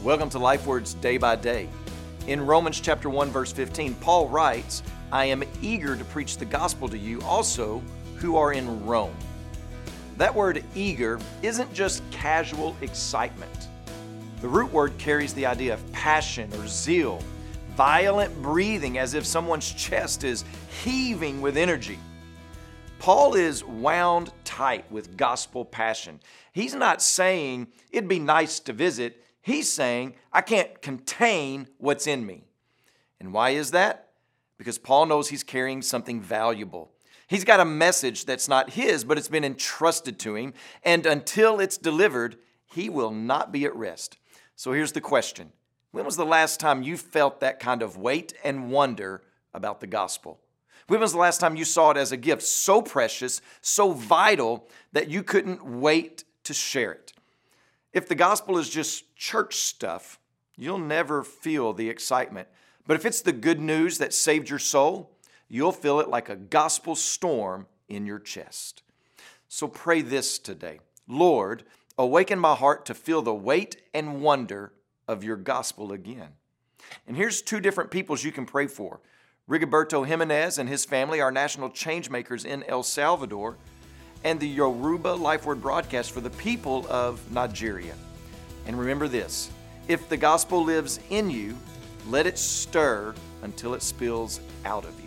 Welcome to Life Words Day by Day. In Romans chapter 1, verse 15, Paul writes, I am eager to preach the gospel to you also who are in Rome. That word eager isn't just casual excitement. The root word carries the idea of passion or zeal, violent breathing as if someone's chest is heaving with energy. Paul is wound tight with gospel passion. He's not saying it'd be nice to visit. He's saying, I can't contain what's in me. And why is that? Because Paul knows he's carrying something valuable. He's got a message that's not his, but it's been entrusted to him. And until it's delivered, he will not be at rest. So here's the question. When was the last time you felt that kind of weight and wonder about the gospel? When was the last time you saw it as a gift so precious, so vital, that you couldn't wait to share it? If the gospel is just church stuff, you'll never feel the excitement. But if it's the good news that saved your soul, you'll feel it like a gospel storm in your chest. So pray this today. Lord, awaken my heart to feel the weight and wonder of your gospel again. And here's two different peoples you can pray for. Rigoberto Jimenez and his family are national change makers in El Salvador, and the Yoruba Life Word broadcast for the people of Nigeria. And remember this, if the gospel lives in you, let it stir until it spills out of you.